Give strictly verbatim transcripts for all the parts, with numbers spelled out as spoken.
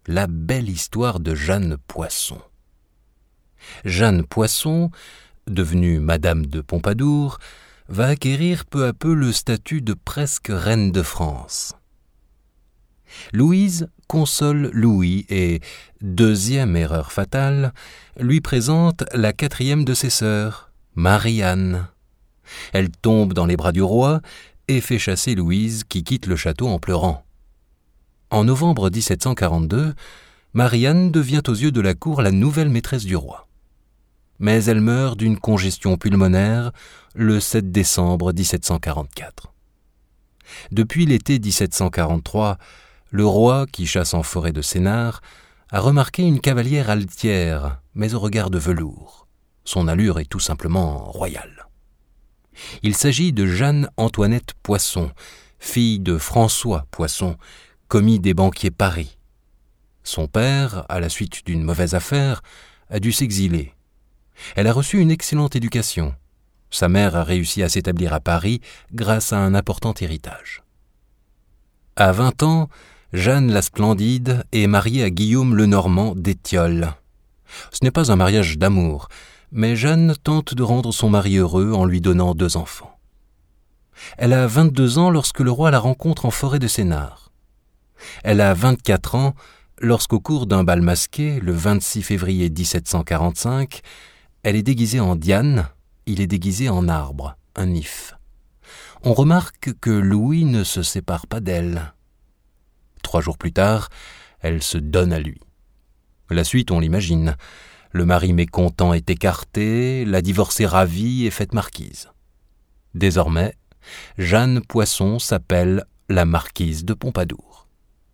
la belle histoire de Jeanne Poisson. Jeanne Poisson, devenue Madame de Pompadour, va acquérir peu à peu le statut de presque reine de France. Louise console Louis et, deuxième erreur fatale, lui présente la quatrième de ses sœurs, Marie-Anne. Elle tombe dans les bras du roi et fait chasser Louise qui quitte le château en pleurant. En novembre dix-sept cent quarante-deux, Marie-Anne devient aux yeux de la cour la nouvelle maîtresse du roi. Mais elle meurt d'une congestion pulmonaire le sept décembre dix-sept cent quarante-quatre. Depuis l'été dix-sept cent quarante-trois, le roi, qui chasse en forêt de Sénart, a remarqué une cavalière altière, mais au regard de velours. Son allure est tout simplement royale. Il s'agit de Jeanne-Antoinette Poisson, fille de François Poisson, commis des banquiers Paris. Son père, à la suite d'une mauvaise affaire, a dû s'exiler. Elle a reçu une excellente éducation. Sa mère a réussi à s'établir à Paris grâce à un important héritage. À vingt ans, Jeanne la Splendide est mariée à Guillaume le Normand d'Étiolles. Ce n'est pas un mariage d'amour, mais Jeanne tente de rendre son mari heureux en lui donnant deux enfants. Elle a vingt-deux ans lorsque le roi la rencontre en forêt de Sénart. Elle a vingt-quatre ans lorsqu'au cours d'un bal masqué, le vingt-six février dix-sept cent quarante-cinq, elle est déguisée en Diane, il est déguisé en arbre, un if. On remarque que Louis ne se sépare pas d'elle. Trois jours plus tard, elle se donne à lui. La suite, on l'imagine. Le mari mécontent est écarté, la divorcée ravie est faite marquise. Désormais, Jeanne Poisson s'appelle la marquise de Pompadour.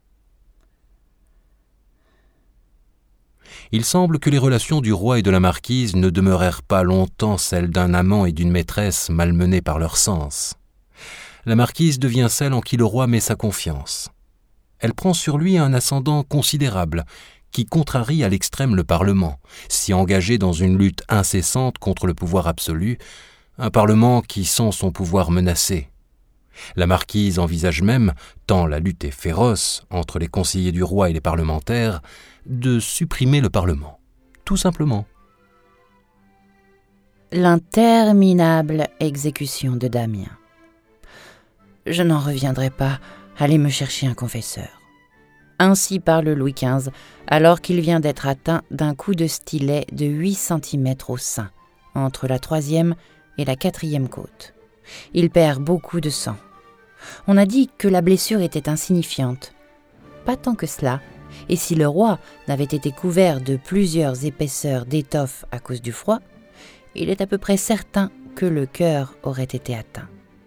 Il semble que les relations du roi et de la marquise ne demeurèrent pas longtemps celles d'un amant et d'une maîtresse malmenés par leur sens. La marquise devient celle en qui le roi met sa confiance. Elle prend sur lui un ascendant considérable, qui contrarie à l'extrême le Parlement, si engagé dans une lutte incessante contre le pouvoir absolu, un Parlement qui sent son pouvoir menacé. La marquise envisage même, tant la lutte est féroce entre les conseillers du roi et les parlementaires, de supprimer le Parlement, tout simplement. L'interminable exécution de Damien. Je n'en reviendrai pas, allez me chercher un confesseur. Ainsi parle Louis quinze, alors qu'il vient d'être atteint d'un coup de stylet de huit centimètres au sein, entre la troisième et la quatrième côte. Il perd beaucoup de sang. On a dit que la blessure était insignifiante. Pas tant que cela, et si le roi n'avait été couvert de plusieurs épaisseurs d'étoffe à cause du froid, il est à peu près certain que le cœur aurait été atteint.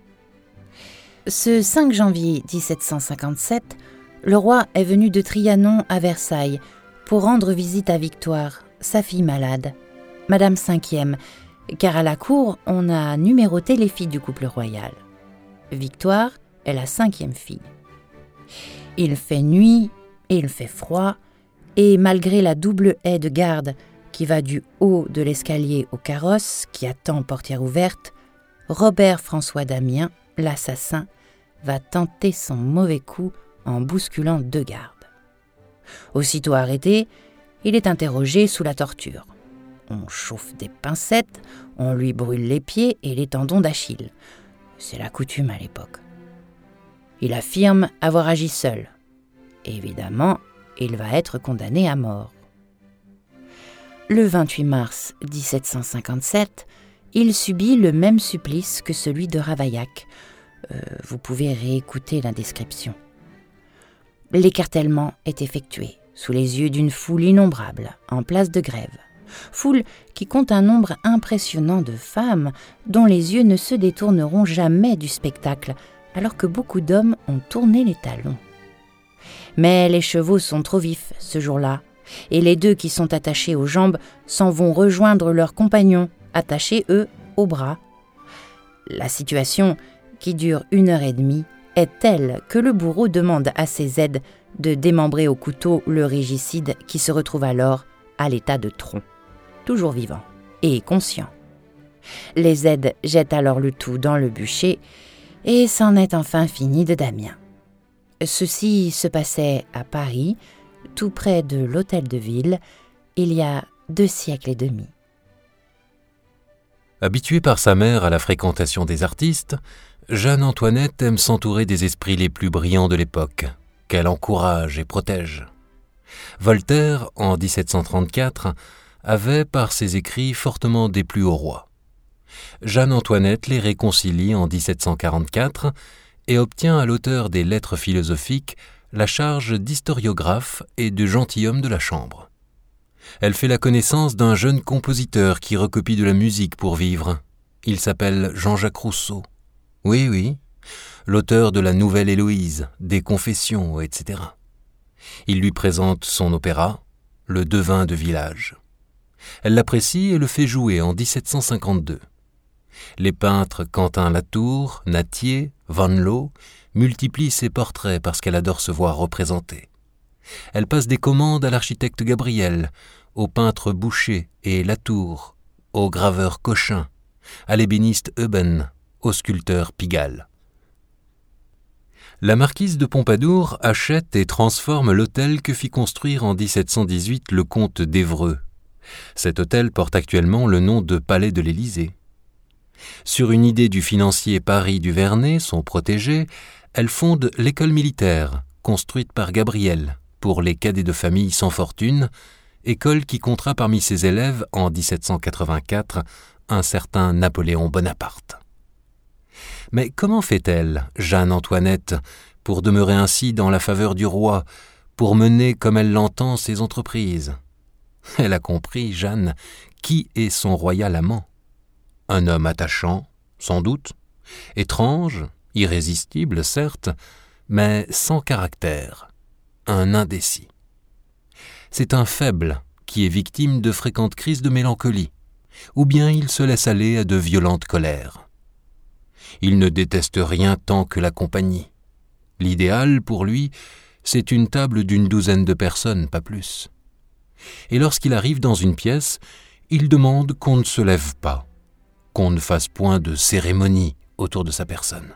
Ce cinq janvier dix-sept cent cinquante-sept, le roi est venu de Trianon à Versailles pour rendre visite à Victoire, sa fille malade, Madame cinquième, car à la cour, on a numéroté les filles du couple royal. Victoire est la cinquième fille. Il fait nuit, il fait froid, et malgré la double haie de garde qui va du haut de l'escalier au carrosse qui attend portière ouverte, Robert-François Damien, l'assassin, va tenter son mauvais coup en bousculant deux gardes. Aussitôt arrêté, il est interrogé sous la torture. On chauffe des pincettes, on lui brûle les pieds et les tendons d'Achille. C'est la coutume à l'époque. Il affirme avoir agi seul. Évidemment, il va être condamné à mort. Le vingt-huit mars dix-sept cent cinquante-sept, il subit le même supplice que celui de Ravaillac. Euh, vous pouvez réécouter la description. L'écartèlement est effectué sous les yeux d'une foule innombrable en place de Grève. Foule qui compte un nombre impressionnant de femmes dont les yeux ne se détourneront jamais du spectacle, alors que beaucoup d'hommes ont tourné les talons. Mais les chevaux sont trop vifs ce jour-là, et les deux qui sont attachés aux jambes s'en vont rejoindre leurs compagnons, attachés, eux, aux bras. La situation, qui dure une heure et demie, est telle que le bourreau demande à ses aides de démembrer au couteau le régicide qui se retrouve alors à l'état de tronc, toujours vivant et conscient. Les aides jettent alors le tout dans le bûcher et c'en est enfin fini de Damien. Ceci se passait à Paris, tout près de l'Hôtel de Ville, il y a deux siècles et demi. Habituée par sa mère à la fréquentation des artistes, Jeanne-Antoinette aime s'entourer des esprits les plus brillants de l'époque, qu'elle encourage et protège. Voltaire, en dix-sept cent trente-quatre, avait, par ses écrits, fortement déplu au roi. Jeanne-Antoinette les réconcilie en dix-sept cent quarante-quatre et obtient à l'auteur des Lettres philosophiques la charge d'historiographe et de gentilhomme de la Chambre. Elle fait la connaissance d'un jeune compositeur qui recopie de la musique pour vivre. Il s'appelle Jean-Jacques Rousseau. Oui, oui, l'auteur de la Nouvelle Héloïse, des Confessions, et cetera. Il lui présente son opéra, Le Devin de village. Elle l'apprécie et le fait jouer en dix-sept cent cinquante-deux. Les peintres Quentin Latour, Nattier, Van Loo multiplient ses portraits parce qu'elle adore se voir représentée. Elle passe des commandes à l'architecte Gabriel, au peintre Boucher et Latour, au graveur Cochin, à l'ébéniste Euben, au sculpteur Pigalle. La marquise de Pompadour achète et transforme l'hôtel que fit construire en dix-sept cent dix-huit le comte d'Évreux. Cet hôtel porte actuellement le nom de Palais de l'Élysée. Sur une idée du financier Paris Duvernay, son protégé, elle fonde l'école militaire, construite par Gabriel, pour les cadets de famille sans fortune, école qui comptera parmi ses élèves en dix-sept cent quatre-vingt-quatre un certain Napoléon Bonaparte. Mais comment fait-elle, Jeanne-Antoinette, pour demeurer ainsi dans la faveur du roi, pour mener comme elle l'entend ses entreprises ? Elle a compris, Jeanne, qui est son royal amant. Un homme attachant, sans doute, étrange, irrésistible, certes, mais sans caractère, un indécis. C'est un faible qui est victime de fréquentes crises de mélancolie, ou bien il se laisse aller à de violentes colères. Il ne déteste rien tant que la compagnie. L'idéal, pour lui, c'est une table d'une douzaine de personnes, pas plus. Et lorsqu'il arrive dans une pièce, il demande qu'on ne se lève pas, qu'on ne fasse point de cérémonie autour de sa personne.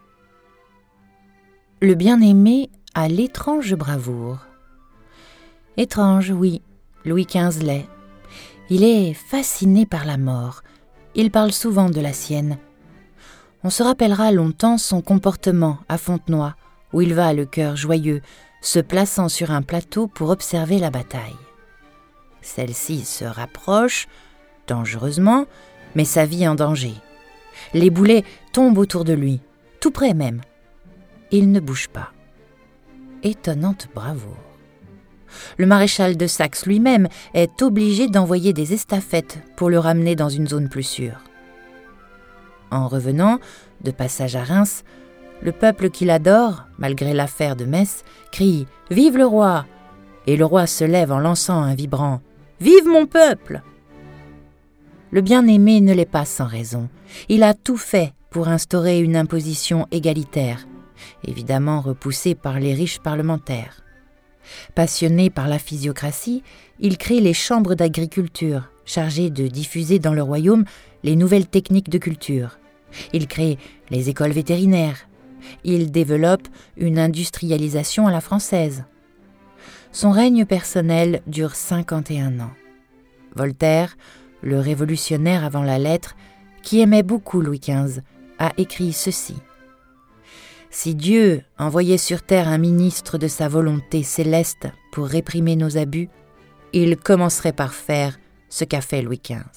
Le bien-aimé a l'étrange bravoure. Étrange, oui, Louis quinze l'est. Il est fasciné par la mort. Il parle souvent de la sienne. On se rappellera longtemps son comportement à Fontenoy, où il va le cœur joyeux, se plaçant sur un plateau pour observer la bataille. Celle-ci se rapproche, dangereusement, mais sa vie en danger. Les boulets tombent autour de lui, tout près même. Il ne bouge pas. Étonnante bravoure. Le maréchal de Saxe lui-même est obligé d'envoyer des estafettes pour le ramener dans une zone plus sûre. En revenant, de passage à Reims, le peuple qui l'adore, malgré l'affaire de Metz, crie « Vive le roi !» et le roi se lève en lançant un vibrant « Vive mon peuple !» Le bien-aimé ne l'est pas sans raison. Il a tout fait pour instaurer une imposition égalitaire, évidemment repoussée par les riches parlementaires. Passionné par la physiocratie, il crée les chambres d'agriculture, chargées de diffuser dans le royaume les nouvelles techniques de culture. Il crée les écoles vétérinaires. Il développe une industrialisation à la française. Son règne personnel dure cinquante et un ans. Voltaire, le révolutionnaire avant la lettre, qui aimait beaucoup Louis quinze, a écrit ceci. « Si Dieu envoyait sur terre un ministre de sa volonté céleste pour réprimer nos abus, il commencerait par faire ce qu'a fait Louis quinze. »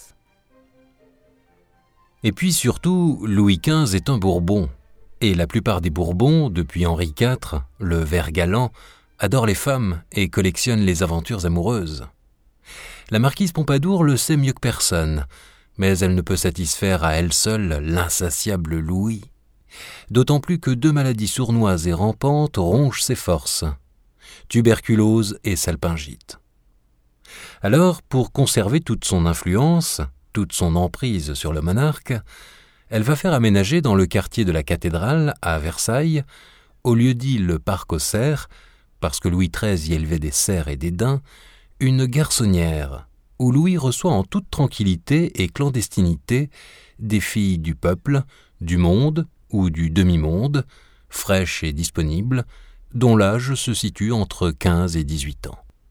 Et puis surtout, Louis quinze est un Bourbon, et la plupart des Bourbons, depuis Henri quatre, le vert galant, adorent les femmes et collectionnent les aventures amoureuses. La marquise Pompadour le sait mieux que personne, mais elle ne peut satisfaire à elle seule l'insatiable Louis. D'autant plus que deux maladies sournoises et rampantes rongent ses forces, tuberculose et salpingite. Alors, pour conserver toute son influence, toute son emprise sur le monarque, elle va faire aménager dans le quartier de la cathédrale, à Versailles, au lieu-dit le parc aux cerfs, parce que Louis treize y élevait des cerfs et des daims, une garçonnière, où Louis reçoit en toute tranquillité et clandestinité des filles du peuple, du monde ou du demi-monde, fraîches et disponibles, dont l'âge se situe entre quinze et dix-huit ans.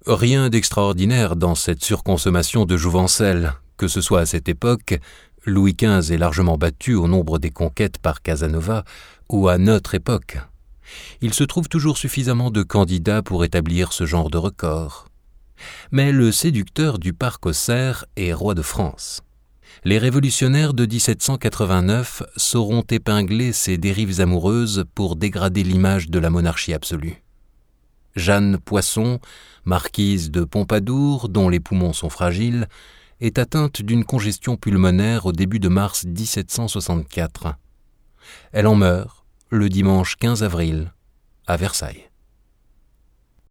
Rien d'extraordinaire dans cette surconsommation de jouvencelles, que ce soit à cette époque, Louis quinze est largement battu au nombre des conquêtes par Casanova, ou à notre époque. Il se trouve toujours suffisamment de candidats pour établir ce genre de record. Mais le séducteur du parc aux cerfs est roi de France. Les révolutionnaires de dix-sept cent quatre-vingt-neuf sauront épingler ces dérives amoureuses pour dégrader l'image de la monarchie absolue. Jeanne Poisson, marquise de Pompadour, dont les poumons sont fragiles, est atteinte d'une congestion pulmonaire au début de mars dix-sept cent soixante-quatre. Elle en meurt le dimanche quinze avril à Versailles.